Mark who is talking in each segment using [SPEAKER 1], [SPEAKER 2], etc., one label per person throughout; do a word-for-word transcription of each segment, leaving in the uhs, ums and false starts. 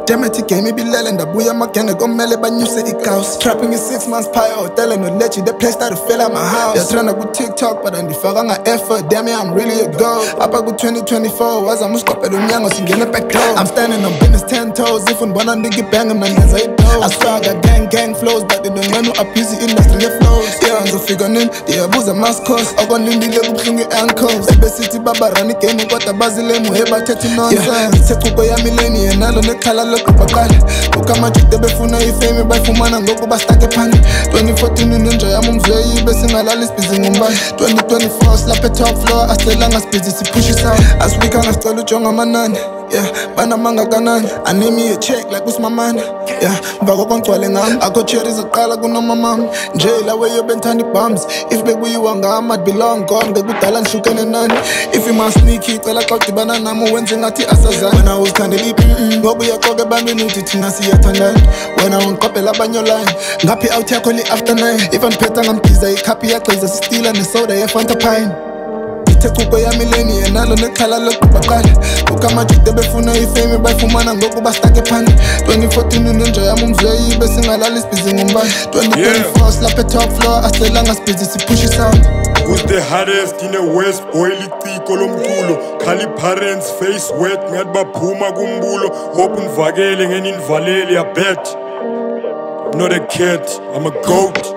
[SPEAKER 1] Demeti game ibilele ndabuya amagenge komele banyuse ikaus. Trapping is six months pie hotel and no lechi. The place started to fill out my house. They're trying to go TikTok but andifaka nga effort. Damn it, I'm really a go. Apa go twenty twenty-four waza muskopela umnyango singene back door. I'm standing on business ten toes. If unbona ndigi bang mna ngenza idough. I swear I got gang gang flows but they don't know up busy industry nge flows. Yeah, ngizofika nini? Ndiyabuza maskos. Akonilindile kubuhlungu ankles. Ebesithi baba run game kodwa bazile muheba thethi nonsense. Sekuko yami leni yenalo nekhala lokubaqala. Ukamajide befuna ifame bayifumana ngoku bastake phane. twenty fourteen ninja yami umzweyi besingalala isibhizi ngombane. twenty twenty-four slaphe top floor aselanga sibhizi sipush sound. Asifika ngasicela ujonga amanani. Yeah, banamanga kanani. I need me a check like uSimamani. Yeah, mvako kwangcwele ngami. Akho cherries aqala kunomamami. Nje la way you been turning bums. If bekuyiwa ngami I'd be long gone. Ngekudala ngihlukene nani. If you must sneaky cela xa udibana nami wenze ngathi asazani. Wena uzikhandela iphi ngoba uyaqoka ebantwini uthi thina siyathandana. Wena ungiqophela abanye line. Ngaphi out yakho li after nine. If andiphetha ngamdiza ikhaphi yagqiza sistila nesoda yeFanta Pine. Sekuko yami leni yenalo nekhala lokubaqala. Ukamajide befuna ifame bayifumana ngoku bastake phane. twenty fourteen ninja yami umzweyi besingalala isibhizi ngombane. twenty twenty-four slaphe top floor aselanga sibhizi sipush sound.
[SPEAKER 2] Who's the hardest in the West boy liciko lomculo. Khali parents face wet ngathi baphuma kumbulo. Hope univakele ngeninvaleli I bet. I'm not a cat, I'm a goat.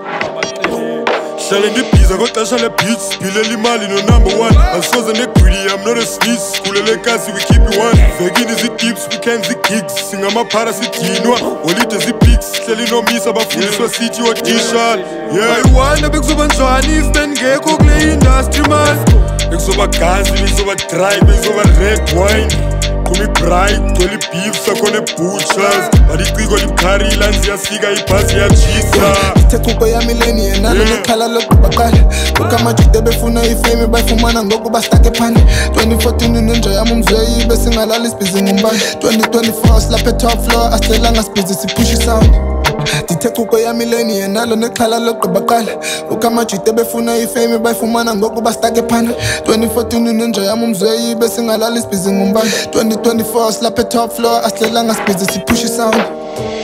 [SPEAKER 2] Hlale ngibhiza kodasha le beats Philele imali no number one. Asoze ne-greedy, I'm not a sneeze. Sikhulele kasi, we keep it one. Vekini zi-dips, weekends zi-gigs. Singamaphara sidinwa, holide zi-pics. Hlele nomisa bafundiswa sithi audition. Yeah, ayiwanda bekuzoba njani if bengekho kule industry man. Bekuzoba gazi, bekuzoba dry, bekuzoba red wine. Kumi bright, toli beef, sakone butchers. Badiciko libukharila, nziyasika ibhasi yatshisa.
[SPEAKER 1] Sekuko yami leni yenalo nekhala lokubaqala. Ukamajide befuna ifame bayifumana ngoku bastake phane. twenty fourteen ninja yami umzweyi besingalala isibhizi ngombane. twenty twenty-four slaphe top floor aselanga sibhizi sipush sound. Sekuko yami leni yenalo nekhala lokubaqala. Ukamajide befuna ifame bayifumana ngoku bastake phane. twenty fourteen ninja yami umzweyi besingalala isibhizi ngombane. twenty twenty-four slaphe top floor aselanga sibhizi sipush sound.